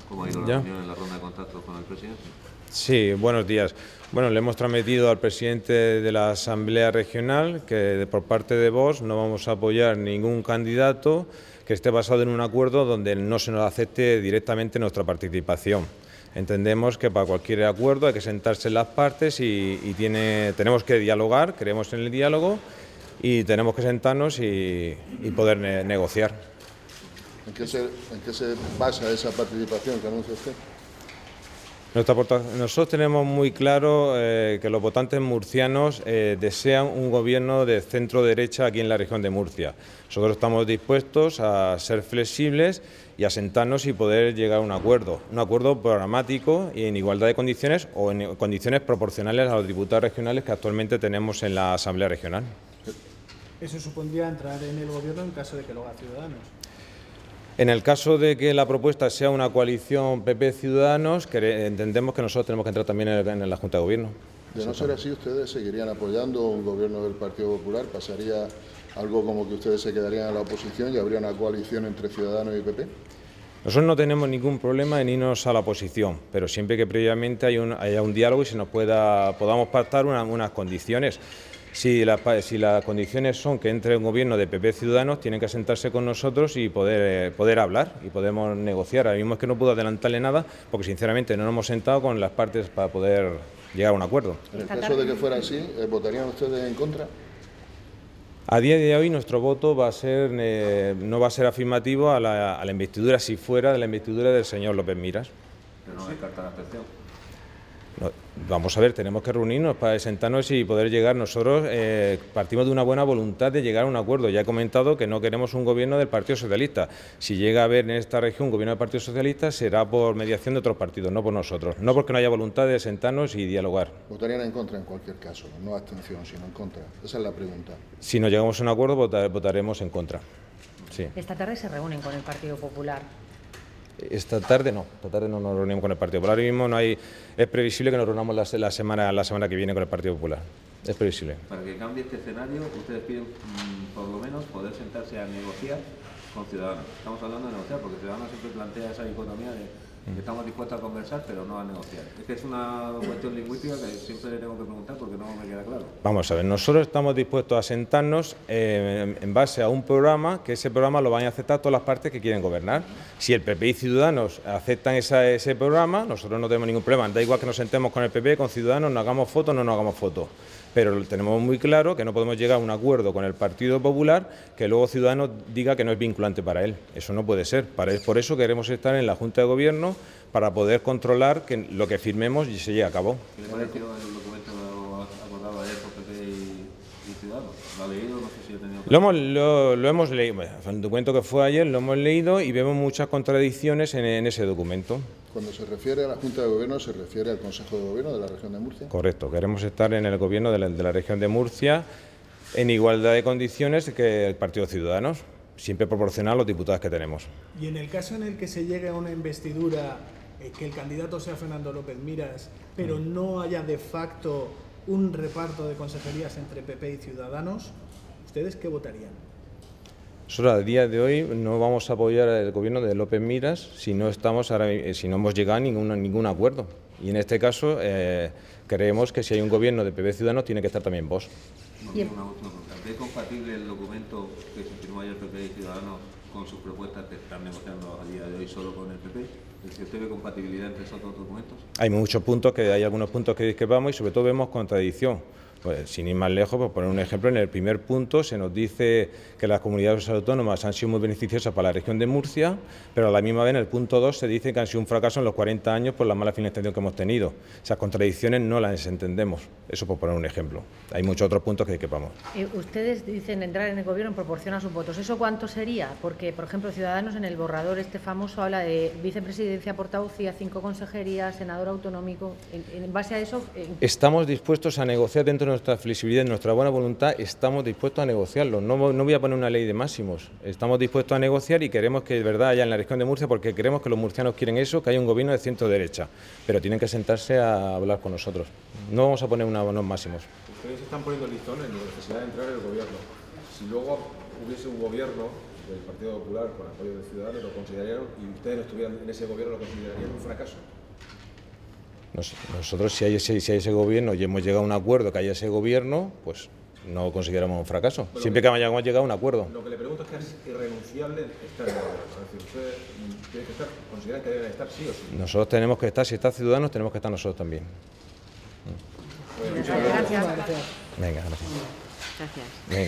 ¿Cómo ha ido la reunión en la ronda de contactos con el presidente? Sí, buenos días. Bueno, le hemos transmitido al presidente de la Asamblea Regional que por parte de Vox no vamos a apoyar ningún candidato que esté basado en un acuerdo donde no se nos acepte directamente nuestra participación. Entendemos que para cualquier acuerdo hay que sentarse en las partes y tenemos que dialogar, creemos en el diálogo y tenemos que sentarnos y poder negociar. ¿En qué se basa esa participación que anuncia usted? Nosotros tenemos muy claro que los votantes murcianos desean un gobierno de centro-derecha aquí en la región de Murcia. Nosotros estamos dispuestos a ser flexibles y a sentarnos y poder llegar a un acuerdo programático y en igualdad de condiciones o en condiciones proporcionales a los diputados regionales que actualmente tenemos en la Asamblea Regional. Eso supondría entrar en el gobierno en caso de que lo haga Ciudadanos. En el caso de que la propuesta sea una coalición PP-Ciudadanos, entendemos que nosotros tenemos que entrar también en la Junta de Gobierno. De no ser así, ¿ustedes seguirían apoyando un gobierno del Partido Popular? ¿Pasaría algo como que ustedes se quedarían en la oposición y habría una coalición entre Ciudadanos y PP? Nosotros no tenemos ningún problema en irnos a la oposición, pero siempre que previamente haya un diálogo y se nos podamos pactar unas condiciones. Si las condiciones son que entre un gobierno de PP Ciudadanos, tienen que sentarse con nosotros y poder hablar y podemos negociar. Ahora mismo es que no puedo adelantarle nada porque sinceramente no nos hemos sentado con las partes para poder llegar a un acuerdo. En el caso de que fuera así, ¿votarían ustedes en contra? A día de hoy nuestro voto no va a ser afirmativo a la investidura, si fuera de la investidura del señor López Miras. Pero no descarta la abstención. No, vamos a ver, tenemos que reunirnos para sentarnos y poder llegar. Nosotros partimos de una buena voluntad de llegar a un acuerdo. Ya he comentado que no queremos un gobierno del Partido Socialista. Si llega a haber en esta región un gobierno del Partido Socialista, será por mediación de otros partidos, no por nosotros. No porque no haya voluntad de sentarnos y dialogar. ¿Votarían en contra en cualquier caso? No abstención, sino en contra. Esa es la pregunta. Si no llegamos a un acuerdo, votaremos en contra. Sí. Esta tarde se reúnen con el Partido Popular. Esta tarde no nos reunimos con el Partido Popular. Ahora mismo es previsible que nos reunamos la semana que viene con el Partido Popular. Es previsible. Para que cambie este escenario, ustedes piden por lo menos poder sentarse a negociar con Ciudadanos. Estamos hablando de negociar, porque Ciudadanos siempre plantea esa dicotomía de que estamos dispuestos a conversar, pero no a negociar. Es que es una cuestión lingüística que siempre le tengo que preguntar porque no me queda claro. Vamos a ver, nosotros estamos dispuestos a sentarnos en base a un programa, que ese programa lo van a aceptar todas las partes que quieren gobernar. Si el PP y Ciudadanos aceptan ese programa, nosotros no tenemos ningún problema. Da igual que nos sentemos con el PP, con Ciudadanos, nos hagamos fotos o no nos hagamos fotos. Pero tenemos muy claro que no podemos llegar a un acuerdo con el Partido Popular que luego Ciudadanos diga que no es vinculante para él. Eso no puede ser. Por eso queremos estar en la Junta de Gobierno para poder controlar que lo que firmemos se lleve a cabo. ¿Qué le pareció el documento acordado ayer por PP y Ciudadanos? ¿Lo ha leído? No sé si he tenido... Lo hemos leído. El documento que fue ayer lo hemos leído y vemos muchas contradicciones en ese documento. Cuando se refiere a la Junta de Gobierno, ¿se refiere al Consejo de Gobierno de la región de Murcia? Correcto, queremos estar en el gobierno de la región de Murcia en igualdad de condiciones que el Partido Ciudadanos, siempre proporcional a los diputados que tenemos. Y en el caso en el que se llegue a una investidura, que el candidato sea Fernando López Miras, pero no haya de facto un reparto de consejerías entre PP y Ciudadanos, ¿ustedes qué votarían? Nosotros a día de hoy no vamos a apoyar el gobierno de López Miras si no hemos llegado a ningún acuerdo. Y en este caso creemos que si hay un gobierno de PP Ciudadanos tiene que estar también Vox. Una última pregunta. ¿Es compatible el documento que se firmó ayer PP y Ciudadanos con sus propuestas que están negociando a día de hoy solo con el PP? ¿Es que usted ve compatibilidad entre esos dos documentos? Hay algunos puntos que discrepamos y sobre todo vemos contradicción. Pues, sin ir más lejos, por poner un ejemplo, en el primer punto se nos dice que las comunidades autónomas han sido muy beneficiosas para la región de Murcia, pero a la misma vez en el punto 2 se dice que han sido un fracaso en los 40 años por la mala financiación que hemos tenido. Esas contradicciones no las entendemos, eso por poner un ejemplo. Hay muchos otros puntos que discrepamos. Ustedes dicen entrar en el gobierno en proporción a sus votos. ¿Eso cuánto sería? Porque, por ejemplo, Ciudadanos en el borrador este famoso habla de vicepresidencia portavocía, 5 consejerías, senador autonómico. En base a eso... Estamos dispuestos a negociar dentro de nuestra flexibilidad, de nuestra buena voluntad, estamos dispuestos a negociarlo. No voy a poner una ley de máximos. Estamos dispuestos a negociar y queremos que de verdad haya en la región de Murcia, porque creemos que los murcianos quieren eso, que haya un gobierno de centro derecha, pero tienen que sentarse a hablar con nosotros. No vamos a poner unos máximos. Ustedes están poniendo el listón en la necesidad de entrar en el gobierno. Si luego hubiese un gobierno del Partido Popular con apoyo de Ciudadanos lo considerarían, y ustedes no estuvieran en ese gobierno, lo considerarían un fracaso. Nosotros, si hay ese gobierno y hemos llegado a un acuerdo que haya ese gobierno, pues no consideramos un fracaso, siempre que hayamos llegado a un acuerdo. Lo que le pregunto es que es irrenunciable estar en el gobierno. Es decir, ustedes tienen que estar, consideran que deben estar sí o sí. Nosotros tenemos que estar, si está Ciudadanos, tenemos que estar nosotros también. Gracias. Venga, gracias. Gracias. Venga.